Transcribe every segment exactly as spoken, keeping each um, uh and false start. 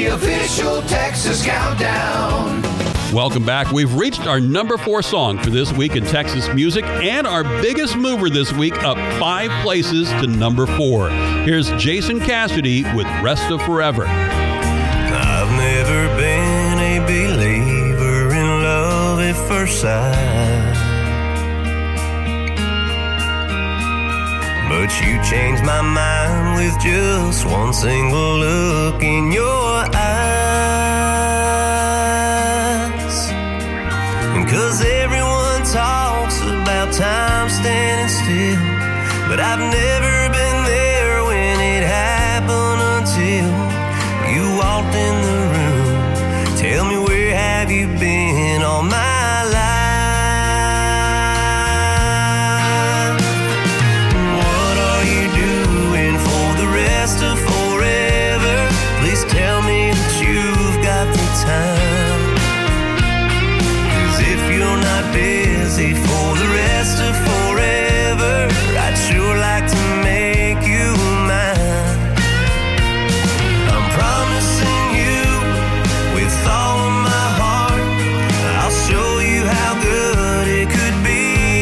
the official Texas Countdown. Welcome back. We've reached our number four song for this week in Texas music and our biggest mover this week, up five places to number four. Here's Jason Cassidy with Rest of Forever. I've never been a believer in love at first sight, but you changed my mind with just one single look in your eyes. And 'cause everyone talks about time standing still, but I've never been there when it happened until you walked in the room. Tell me, where have you been all my life? What are you doing for the rest of forever? Please tell me that you've got the time. 'Cause if you're not busy for the rest of forever, I'd sure like to make you mine. I'm promising you with all of my heart, I'll show you how good it could be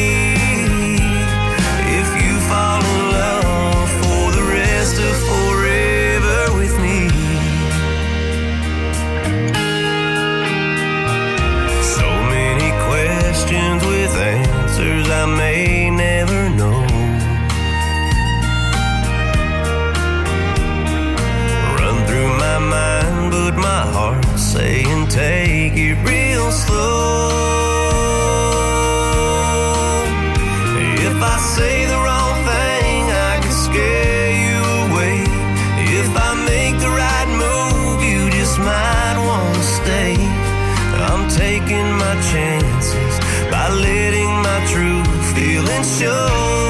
if you fall in love for the rest of forever with me. So many questions with answers I may never know. Run through my mind, but my heart's saying take it real slow. If I say the wrong thing, I can scare you away. If I make the right move, you just might want to stay. I'm taking my chances by letting my true feelings show.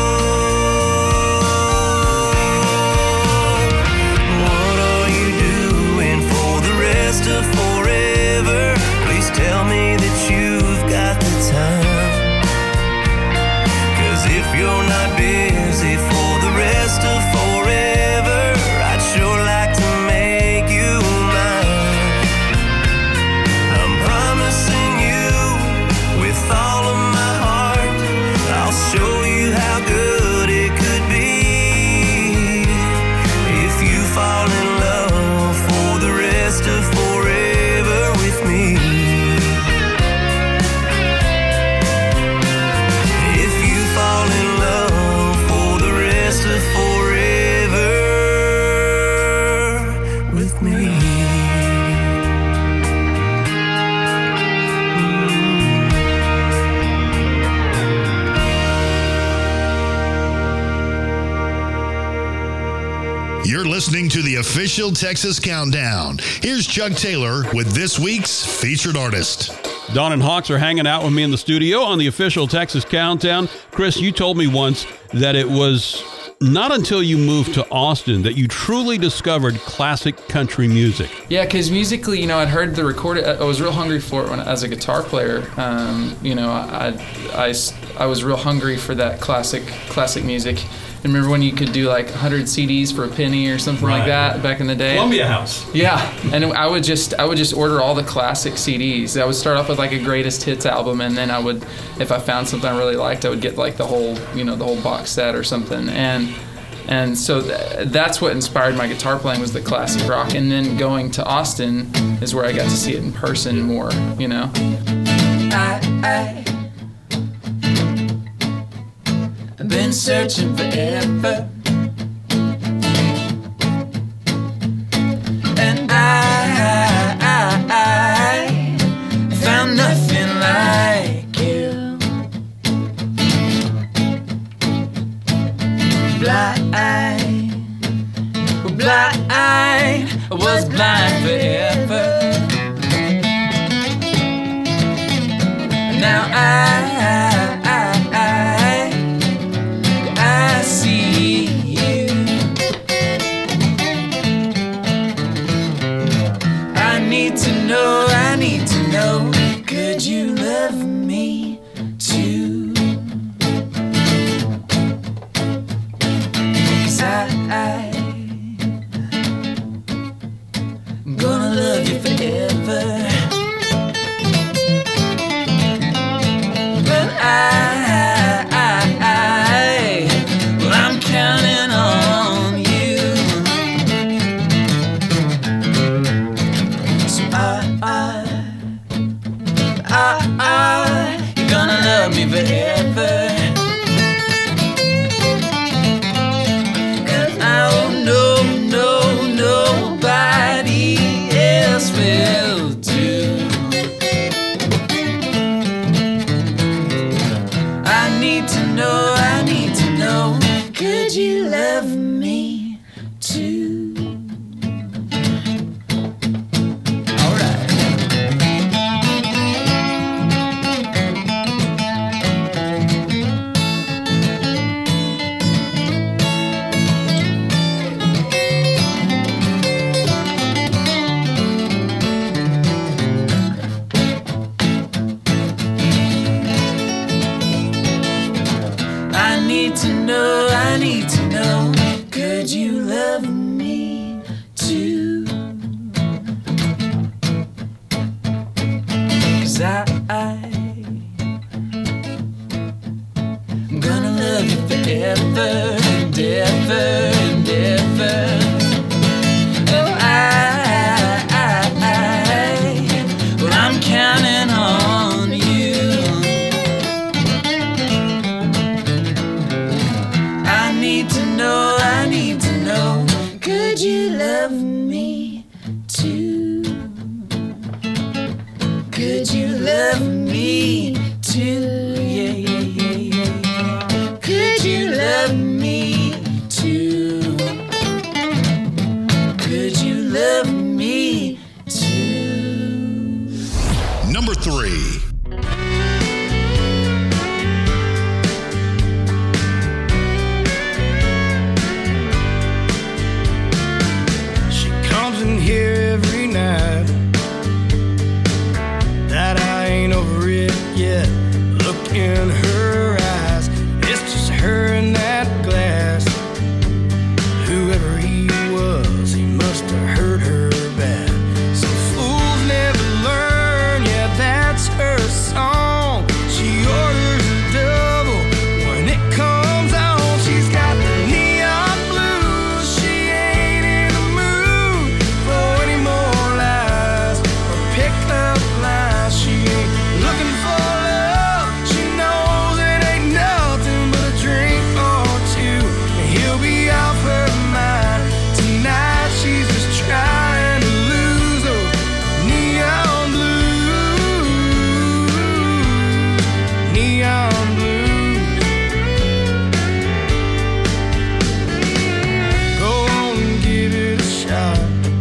What are you doing for the rest of forever? Please tell me that you've got the time. 'Cause if you're not busy for the rest of forever, I'd sure like to make you mine. I'm promising you with all of my heart, I'll show you how good it could be if you fall in love for the rest of forever with me. If you fall in love for the rest of forever with me. You're listening to the official Texas Countdown. Here's Chuck Taylor with this week's featured artist. Don and Hawks are hanging out with me in the studio on the official Texas Countdown. Chris, you told me once that it was not until you moved to Austin that you truly discovered classic country music. Yeah, because musically, you know, I'd heard the recorded. I was real hungry for it when, as a guitar player. Um, you know, I, I, I was real hungry for that classic classic music. I remember when you could do like one hundred C Ds for a penny or something right. like that back in the day. Columbia House. Yeah, and I would just I would just order all the classic C Ds. I would start off with like a greatest hits album, and then I would, if I found something I really liked, I would get like the whole you know the whole box set or something. And and so th- that's what inspired my guitar playing, was the classic rock. And then going to Austin is where I got to see it in person more. You know. I, I I've been searching forever, and I, I, I found nothing like you. Blind, blind, I was blind forever. Now I gonna love I, I'm gonna love you forever and ever and ever. Oh, I, I, I, well, I'm counting on you. I need to know, I need to know, could you love me too? Could you love me too? Yeah, yeah, yeah, yeah. Could you love me too? Could you love me too? Number three. She comes in here every night. That I ain't over it yet. Look in her eyes. It's just her and that glass. Whoever he was, he must have hurt her bad. Some fools never learn. Yeah, that's her song. She orders a double when it comes on. She's got the neon blues. She ain't in the mood for any more lies or pickup lines. She ain't looking for love. She knows it ain't nothing but a drink or two, and he'll be off her mind tonight. She's just trying to lose those neon blues. Neon blues. Go on and give it a shot.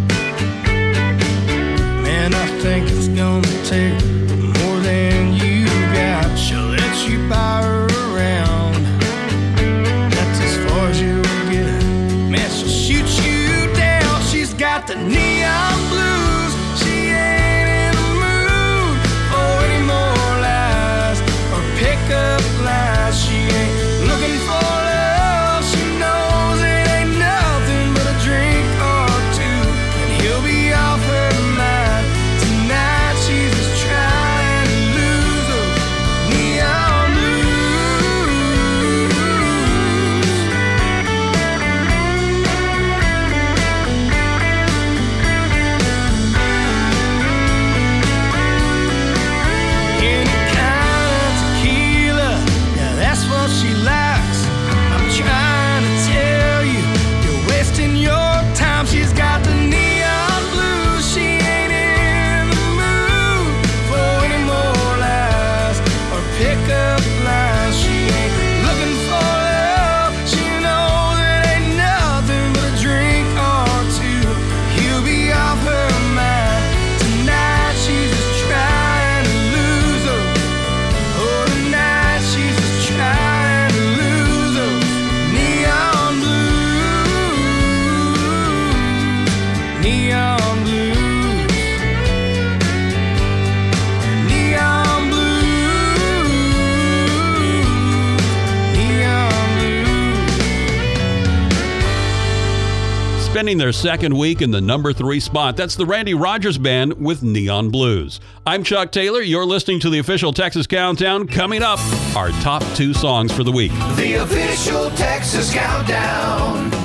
Man, I think it's gonna take more than you got. She'll let you buy her around. That's as far as you'll get. Man, she'll shoot you down. She's got the neon blues. She ain't in the mood for any more lies or pickup lines. She ain't looking for love. She knows it ain't nothing but a drink or two, and he'll be off her mind tonight. She's just trying to lose those neon blues. Any kind of tequila, yeah, that's what she likes. I'm trying to tell you, you're wasting your time. She's got the neon blues. She ain't in the mood for any more lies or pickup lines. She ain't looking for love. She knows it ain't nothing but a drink or two. He'll be off her mind tonight. She's just trying to lose those. Oh, tonight she's just trying to lose those neon blues. Neon blues. Neon blues. Neon blues. Spending their second week in the number three spot. That's the Randy Rogers Band with Neon Blues. I'm Chuck Taylor. You're listening to the official Texas Countdown. Coming up, our top two songs for the week. The official Texas Countdown.